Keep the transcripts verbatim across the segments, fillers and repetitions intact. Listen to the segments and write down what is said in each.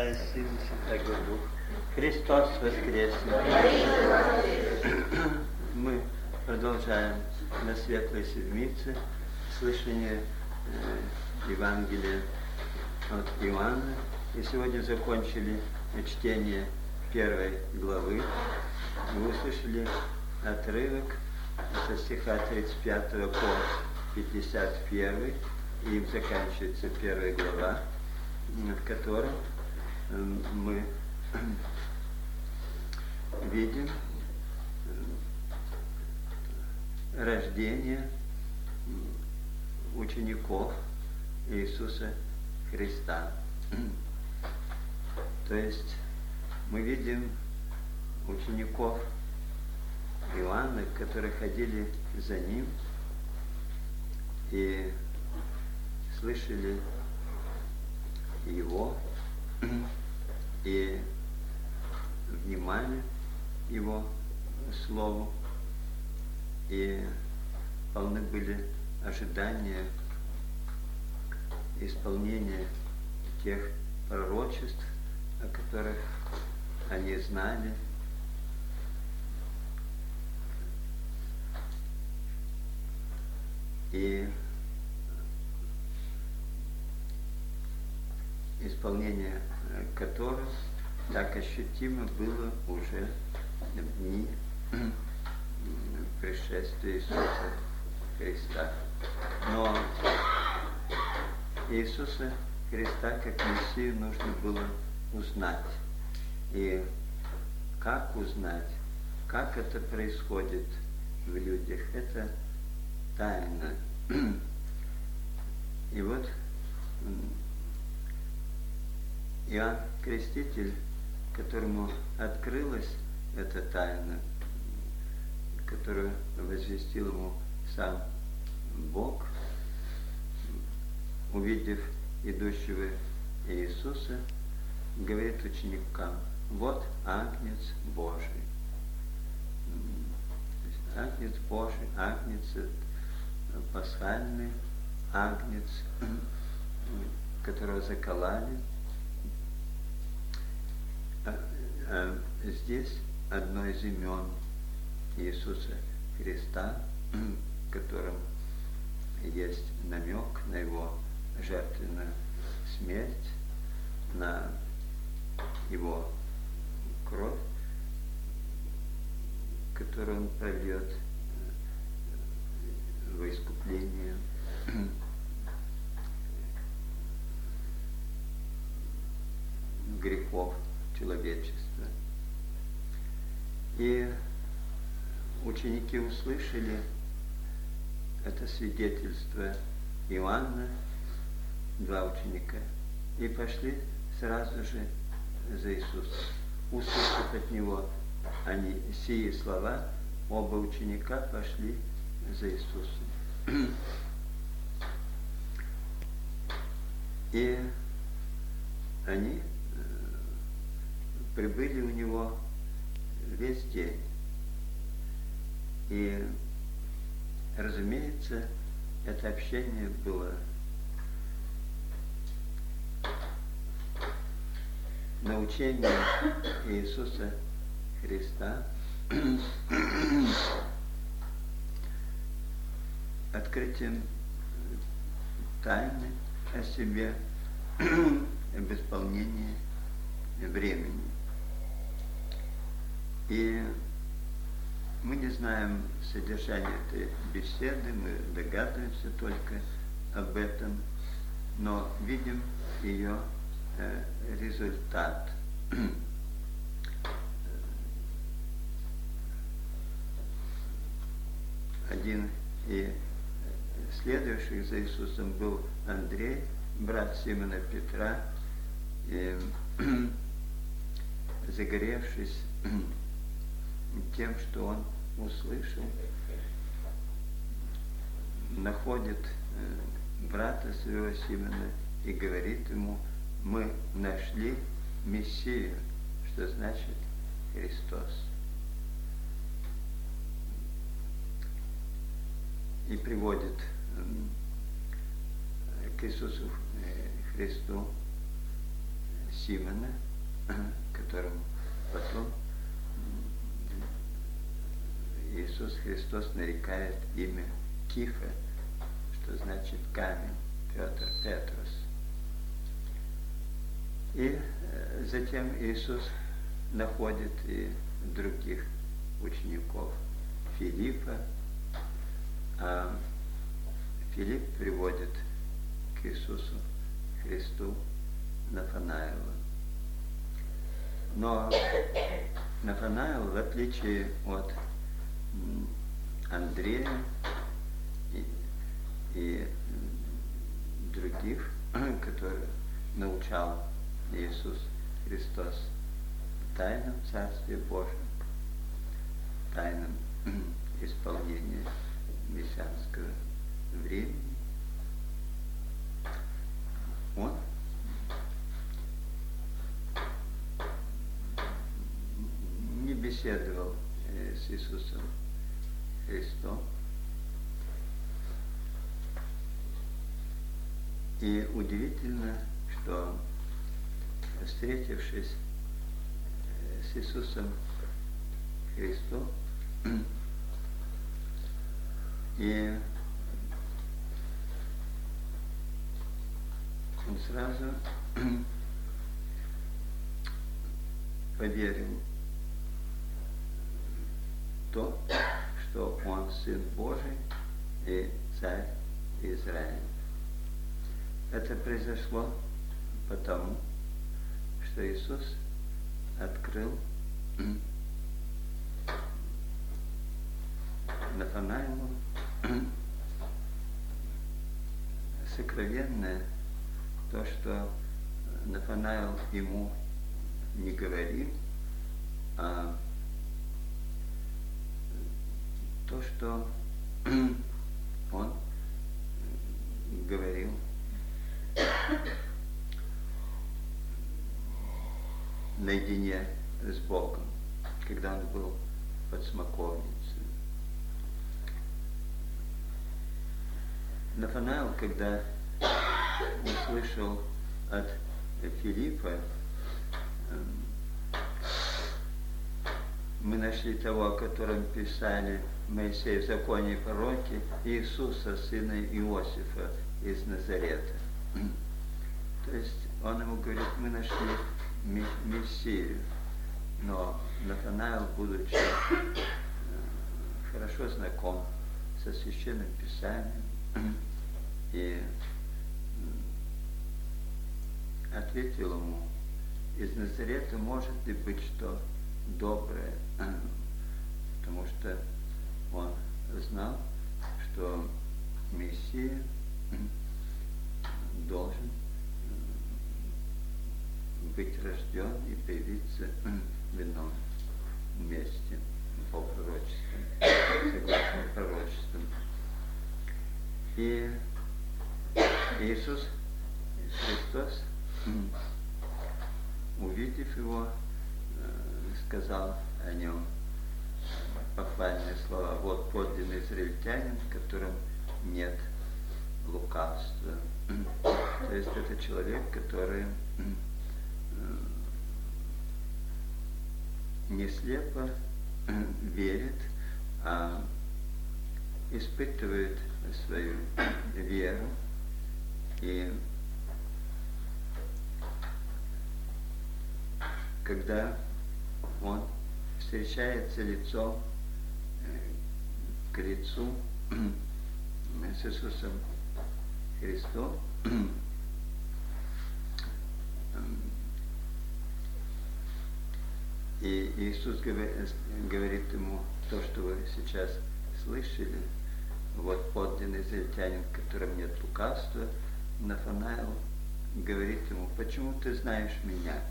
Отца и Сына Святого Духа. Христос воскресе! Мы продолжаем на Светлой Седмице слышание э, Евангелия от Иоанна. И сегодня закончили чтение первой главы. Мы услышали отрывок со стиха тридцать пятого по пятьдесят первый. И им заканчивается первая глава, в которой мы видим рождение учеников Иисуса Христа. То есть мы видим учеников Иоанна, которые ходили за ним и слышали его и внимали его слову, и полны были ожидания исполнения тех пророчеств, о которых они знали. И исполнение которых так ощутимо было уже в дни пришествия Иисуса Христа. Но Иисуса Христа как Мессию нужно было узнать. И как узнать, как это происходит в людях, это тайна. И вот Иоанн Креститель, которому открылась эта тайна, которую возвестил ему сам Бог, увидев идущего Иисуса, говорит ученикам: вот Агнец Божий. Агнец Божий, Агнец пасхальный, Агнец, которого закололи. Здесь одно из имен Иисуса Христа, в котором есть намек на его жертвенную смерть, на его кровь, которую он прольет во искупление грехов человечества. И ученики услышали это свидетельство Иоанна, два ученика, и пошли сразу же за Иисусом. Услышав от него они сии слова, оба ученика пошли за Иисусом. И они прибыли у него весь день. И, разумеется, это общение было научение Иисуса Христа, открытием тайны о себе, об исполнении времени. И мы не знаем содержание этой беседы, мы догадываемся только об этом, но видим ее э, результат. Один из следующих за Иисусом был Андрей, брат Симона Петра, и, загоревшись тем, что он услышал, находит брата своего Симона и говорит ему: мы нашли Мессию, что значит Христос. И приводит к Иисусу Христу Симона, которому потом Иисус Христос нарекает имя Кифа, что значит камень, Петр, Петрос. И затем Иисус находит и других учеников Филиппа, а Филипп приводит к Иисусу Христу Нафанаила. Но Нафанаил, в отличие от Андрея и, и других, которые научал Иисус Христос тайнам Царствия Божьего, тайнам исполнения мессианского времени, он не беседовал с Иисусом Христом. И удивительно, что, встретившись с Иисусом Христом, и он сразу поверил в то, что он Сын Божий и Царь Израиля. Это произошло потому, что Иисус открыл Нафанаилу сокровенное, то, что Нафанаил ему не говорил, а то, что он говорил наедине с Богом, когда он был под смоковницей. Нафанаил, когда услышал от Филиппа: мы нашли того, о котором писали Моисей в законе и пророки, Иисуса, сына Иосифа из Назарета. То есть он ему говорит: мы нашли Мессию. Но Нафанаил, будучи хорошо знаком со Священным Писанием, и ответил ему: из Назарета может ли быть что доброе? Потому что он знал, что Мессия должен быть рожден и появиться в ином месте по пророчествам, согласно пророчествам. И Иисус Христос, увидев его, сказал о нем похвальные слова: вот подлинный израильтянин, в котором нет лукавства. То есть это человек, который не слепо верит, а испытывает свою веру. И когда он встречается лицом к лицу с Иисусом Христом, и Иисус говорит ему то, что вы сейчас слышали: вот подлинный израильтянин, в котором нет лукавства. Нафанаил говорит ему: почему ты знаешь меня?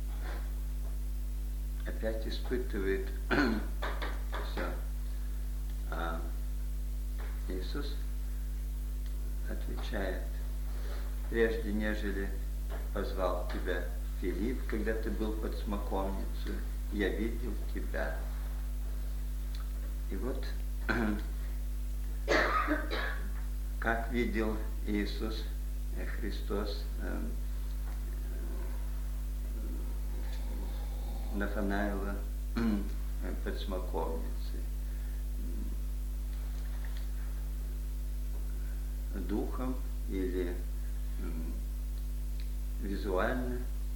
Опять испытывает все. А Иисус отвечает: прежде нежели позвал тебя Филипп, когда ты был под смоковницей, я видел тебя. И вот как видел Иисус Христос Нафанаила под смоковницей. Духом или визуально.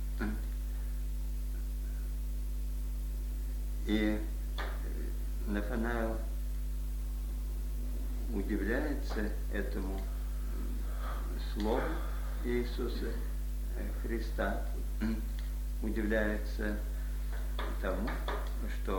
И Нафанаил удивляется этому слову Иисуса Христа, удивляется тому, что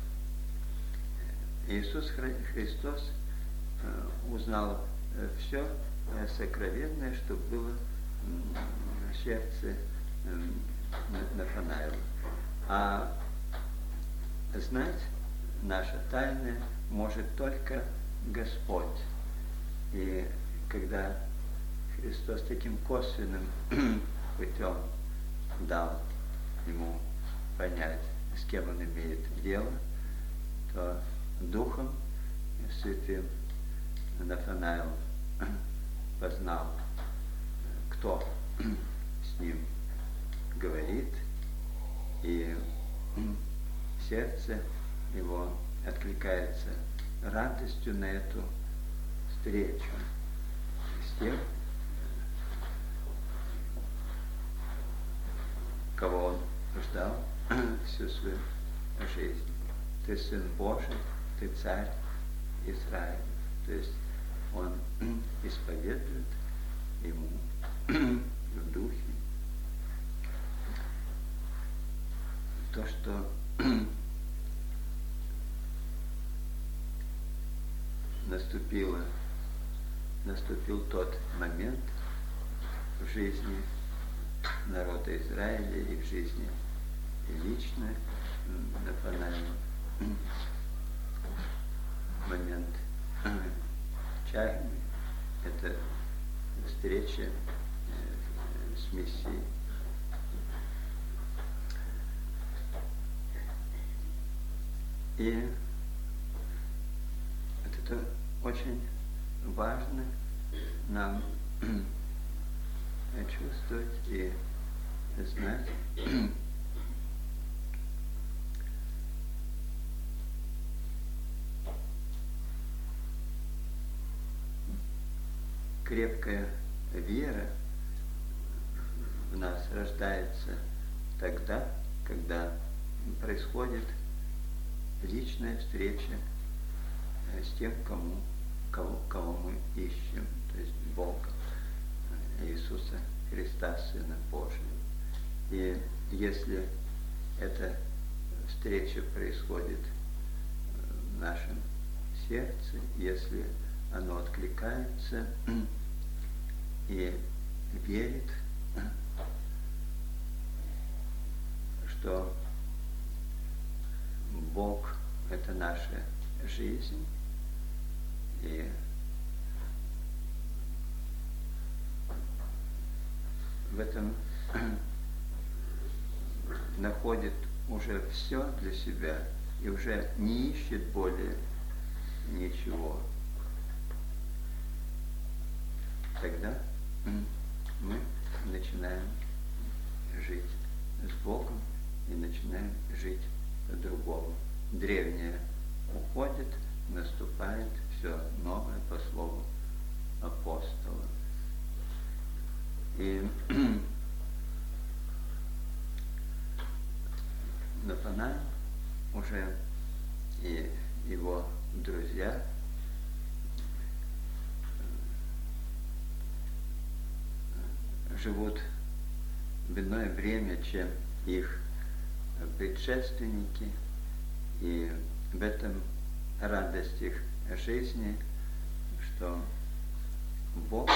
Иисус Христос узнал все сокровенное, что было в сердце Нафанаила. А знать наше тайное может только Господь. И когда Христос таким косвенным путем дал ему понять, с кем он имеет дело, то Духом Святым Нафанаил познал, кто с ним говорит, и сердце его откликается радостью на эту встречу с тем, кого он ждал всю свою жизнь. Ты Сын Божий, ты Царь Израиля. То есть он исповедует ему в духе то, что наступило, наступил тот момент в жизни народа Израиля и в жизни лично Нафанаила, момент чаяния, это встреча с Мессией. И это очень важно нам чувствовать и знать. Крепкая вера в нас рождается тогда, когда происходит личная встреча с тем, кому, кого, кого мы ищем, то есть Бога, Иисуса Христа, Сына Божьего. И если эта встреча происходит в нашем сердце, если оно откликается и верит, что Бог – это наша жизнь, и в этом находит уже все для себя и уже не ищет более ничего. Тогда мы начинаем жить с Богом и начинаем жить по-другому. Древнее уходит, наступает все новое по слову апостола. И Нафанаил уже и его друзья живут в иное время, чем их предшественники, и в этом радость их жизни, что Бог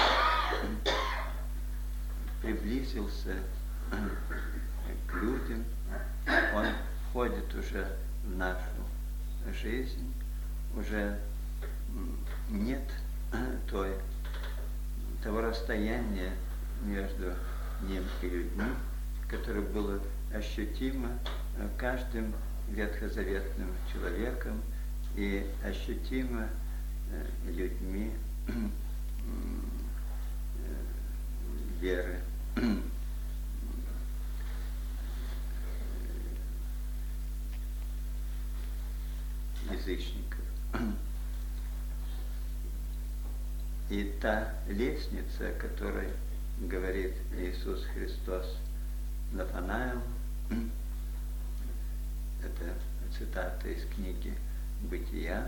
приблизился к людям, Он входит уже в нашу жизнь, уже нет той, того расстояния между ним и людьми, которое было ощутимо каждым ветхозаветным человеком и ощутимо людьми веры. язычников. И та лестница, о которой говорит Иисус Христос Нафанаилу, это цитата из книги «Бытия»,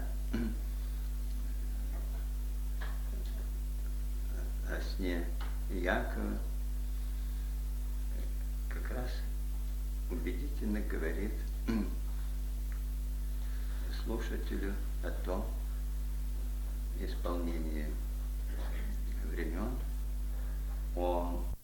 о сне Якова, как раз убедительно говорит слушателю о том исполнении времен, о